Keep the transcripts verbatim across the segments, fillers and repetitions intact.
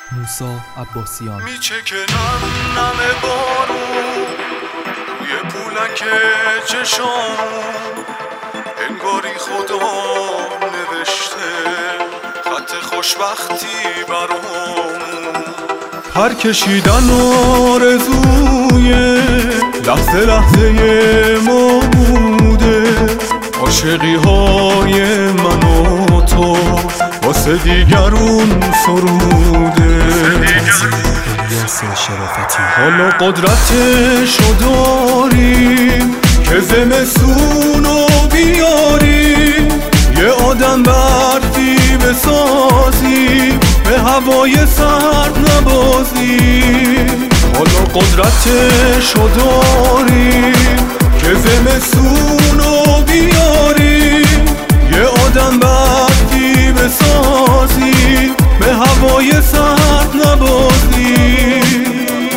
موسی عباسیان. میچکنم نم بارون روی پولک چشامون، انگاری خدا نوشته خط خوشبختی برامون. پر کشیدن آرزوی لحظه لحظه ما بوده، عاشقی های من و تو واسه دیگرون سروده. حالا قدرتشو داریم که زمستونو بیاریم، یه آدم برفی بسازیم، به هوای سرد نبازیم. حالا قدرتشو داریم که زمستونو بیاریم، یه آدم برفی بسازیم، به هوای سرد نبازیم.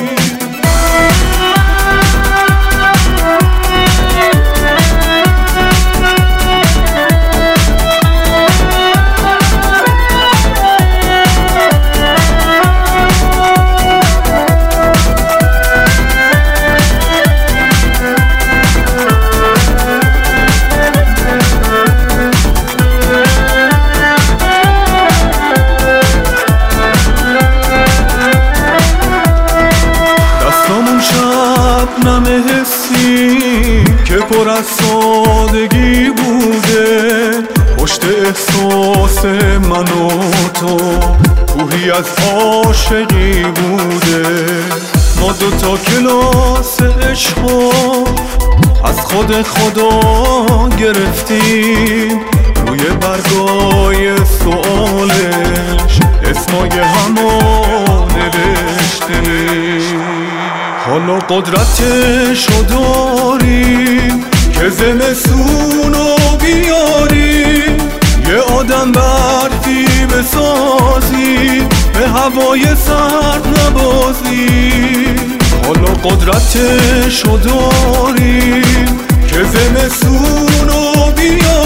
شبنم حسی که پر از سادگی بوده، پشت احساس من و تو کوهی از عاشقی بوده. ما دوتا کلاس عشقو از خود خدا گرفتیم، روی برگای سوالش اسمای همو نوشتیم. حالا قدرتشو داریم که زمستونو بیاریم، یه آدم برفی بسازیم، به هوای سرد نبازیم. حالا قدرتشو داریم که زمستونو بیاریم،